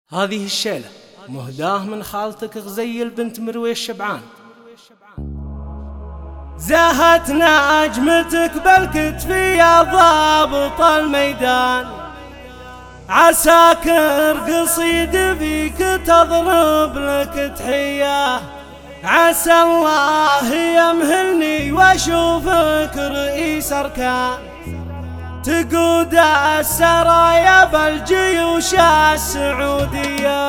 هذه الشيلة مهداه من خالتك غزيل بنت مروي الشبعان. زهت نجمتك بالكتف يا ضابط الميدان، عساكر قصيد فيك تضرب لك تحية. عسى الله يمهلني واشوفك رئيس اركان، تقود السرايا بالجيوش السعودية.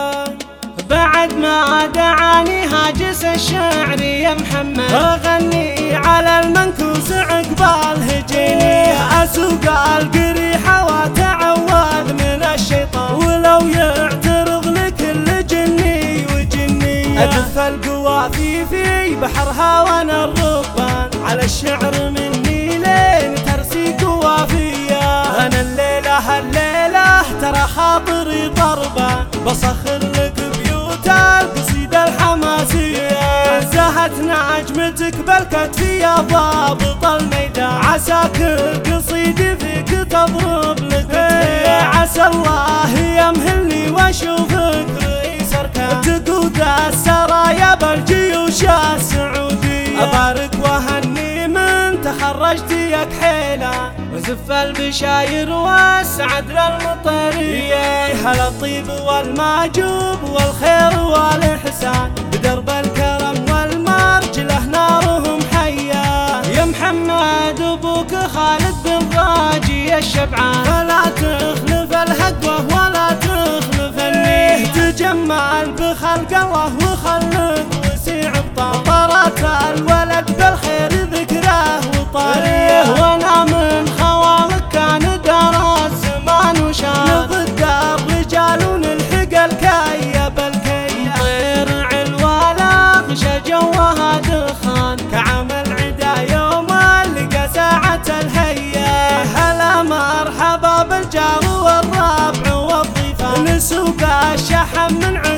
بعد ما دعاني هاجس الشعر يا محمد، اغني على المنكوس عقبال هجيني، اسوق القريحة واتعوذ من الشيطان، ولو يعترض لكل جني وجني. ادف القوافي في بحرها وانا الربان، على الشعر مني لين ترسي قوافية. انا الليلة ترى خاطري ضربان، بصخر لك بيوت القصيدة الحماسية. زهت نجمتك بالكتف يا ضابط الميدان، عساكر قصيدي فيك تضرب لك تحية. عسى الله يمهلني واشوفك رئيس اركان، تقود السرايا بالجيوش السعودية. ابارك واهني من تخرجت يا كحيلة، وزف البشاير والسعد للمطرية. هلا الطيب والمعجوب والخير والإحسان، بدرب الكرم والمرجله نارهم حية. يا محمد أبوك خالد بن راجي الشبعان، فلا تخلف الهقوة ولا تخلف النية. تجمل بخلق الله وخلق وسيع بطان، طرات الولد بالخير ذكره وطاريه. وانا من خوالك كان دار الزمان وشان، ضد الرجال ونلحق الكي بالكي. طير علوالا غشا جوها دخان، كعمل عدا يوم لقى ساعة الهية. هلا مرحبا بالجار والربع والضيفان، نسوق الشحن من